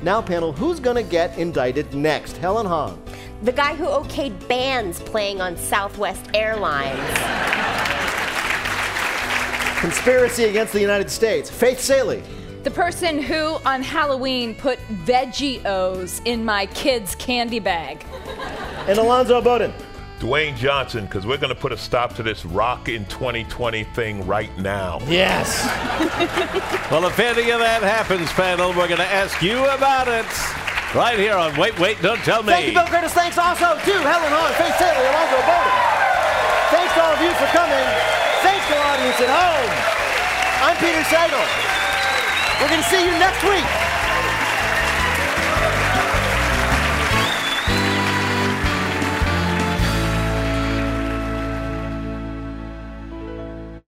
Now, panel, who's going to get indicted next? Helen Hahn. The guy who okayed bands playing on Southwest Airlines. Conspiracy against the United States. Faith Salie. The person who, on Halloween, put Veggie-O's in my kid's candy bag. And Alonzo Bowden. Dwayne Johnson, because we're going to put a stop to this rock in 2020 thing right now. Yes. Well, if any of that happens, panel, we're going to ask you about it right here on Wait, Don't Tell Me. Thank you, Bill Curtis. Thanks also to Helen Hahn, Faith Salie, Alonzo Bowden. Thanks to all of you for coming. Thanks to the audience at home. I'm Peter Sagal. We're going to see you next week.